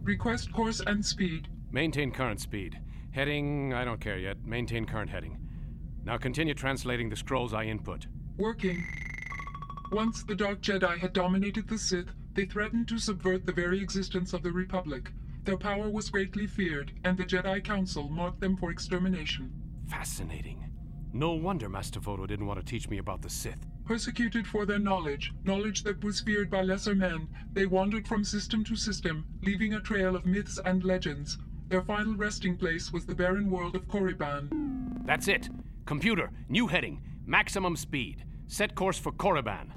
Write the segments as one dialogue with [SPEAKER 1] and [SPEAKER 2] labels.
[SPEAKER 1] Request course and speed.
[SPEAKER 2] Maintain current speed. Heading, I don't care yet. Maintain current heading. Now continue translating the scrolls I input.
[SPEAKER 1] Working. Once the Dark Jedi had dominated the Sith, they threatened to subvert the very existence of the Republic. Their power was greatly feared, and the Jedi Council marked them for extermination.
[SPEAKER 2] Fascinating. No wonder Master Vodo didn't want to teach me about the Sith.
[SPEAKER 1] Persecuted for their knowledge that was feared by lesser men, they wandered from system to system, leaving a trail of myths and legends. Their final resting place was the barren world of Korriban.
[SPEAKER 2] That's it. Computer, new heading, maximum speed. Set course for Korriban.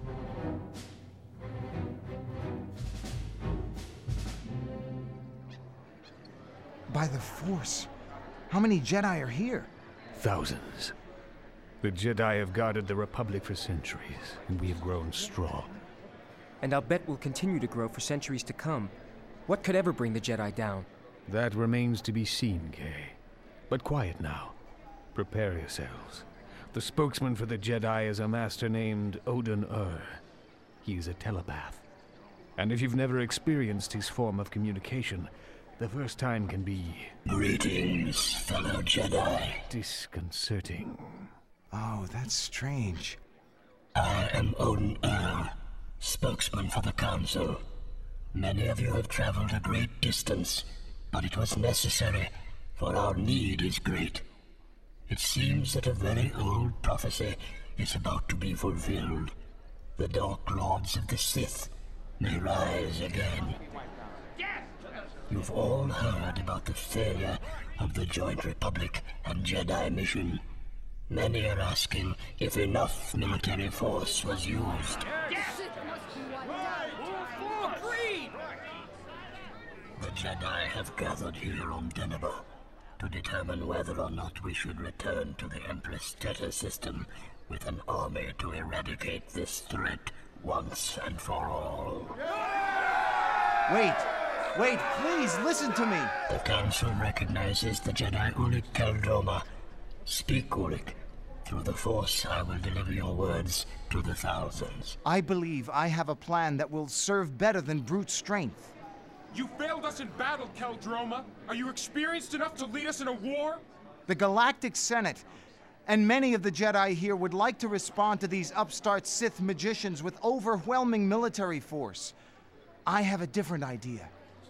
[SPEAKER 3] By the Force, how many Jedi are here?
[SPEAKER 4] Thousands. The Jedi have guarded the Republic for centuries, and we have grown strong.
[SPEAKER 5] And I'll bet we'll continue to grow for centuries to come. What could ever bring the Jedi down?
[SPEAKER 4] That remains to be seen, Kay. But quiet now. Prepare yourselves. The spokesman for the Jedi is a master named Oden He is a telepath. And if you've never experienced his form of communication, the first time can be...
[SPEAKER 6] Greetings, fellow Jedi.
[SPEAKER 4] Disconcerting.
[SPEAKER 3] Oh, that's strange.
[SPEAKER 6] I am Oden spokesman for the Council. Many of you have traveled a great distance, but it was necessary, for our need is great. It seems that a very old prophecy is about to be fulfilled. The Dark Lords of the Sith may rise again. You've all heard about the failure of the Joint Republic and Jedi mission. Many are asking if enough military force was used. The Jedi have gathered here on Dennaba to determine whether or not we should return to the Empress Teta system with an army to eradicate this threat once and for all.
[SPEAKER 3] Wait, please, listen to me!
[SPEAKER 6] The Council recognizes the Jedi Ulic Qel-Droma. Speak, Ulic. Through the Force, I will deliver your words to the thousands.
[SPEAKER 3] I believe I have a plan that will serve better than brute strength.
[SPEAKER 7] You failed us in battle, Qel-Droma. Are you experienced enough to lead us in a war?
[SPEAKER 3] The Galactic Senate and many of the Jedi here would like to respond to these upstart Sith magicians with overwhelming military force. I have a different idea.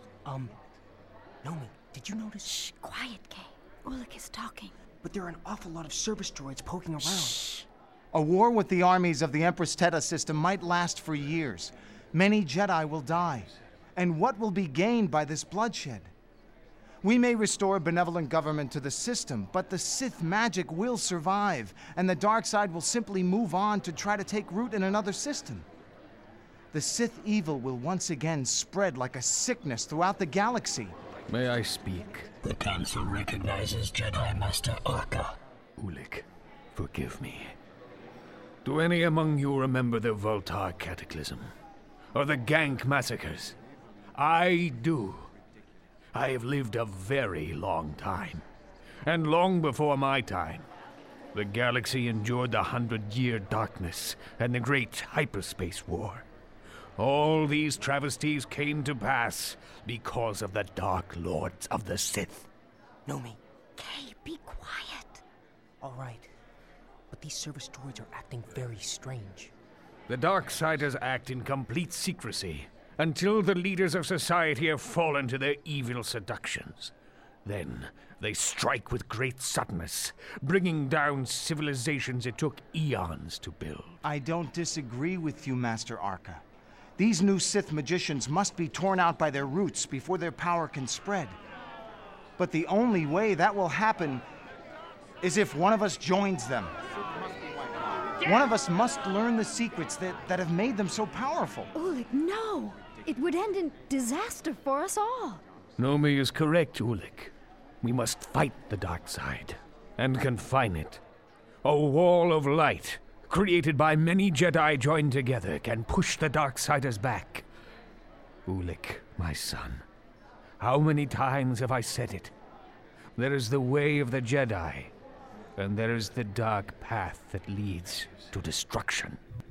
[SPEAKER 5] Nomi, did you notice?
[SPEAKER 8] Shh, quiet, Kay. Ulic is talking.
[SPEAKER 5] But there are an awful lot of service droids poking around.
[SPEAKER 8] Shh.
[SPEAKER 3] A war with the armies of the Empress Teta system might last for years. Many Jedi will die. And what will be gained by this bloodshed? We may restore benevolent government to the system, but the Sith magic will survive, and the dark side will simply move on to try to take root in another system. The Sith evil will once again spread like a sickness throughout the galaxy.
[SPEAKER 4] May I speak?
[SPEAKER 6] The Council recognizes Jedi Master Arca.
[SPEAKER 4] Ulic, forgive me. Do any among you remember the Voltar Cataclysm? Or the Gank Massacres? I do. I have lived a very long time. And long before my time, the galaxy endured the 100-year darkness and the Great Hyperspace War. All these travesties came to pass because of the Dark Lords of the Sith.
[SPEAKER 5] Nomi.
[SPEAKER 8] Kay, be quiet.
[SPEAKER 5] All right. But these service droids are acting very strange.
[SPEAKER 4] The Darksiders act in complete secrecy until the leaders of society have fallen to their evil seductions. Then they strike with great suddenness, bringing down civilizations it took eons to build.
[SPEAKER 3] I don't disagree with you, Master Arca. These new Sith magicians must be torn out by their roots before their power can spread. But the only way that will happen is if one of us joins them. One of us must learn the secrets that have made them so powerful.
[SPEAKER 8] Ulic, no! It would end in disaster for us all.
[SPEAKER 4] Nomi is correct, Ulic. We must fight the dark side and confine it. A wall of light, created by many Jedi joined together, can push the Darksiders back. Ulic, my son, how many times have I said it? There is the way of the Jedi, and there is the dark path that leads to destruction.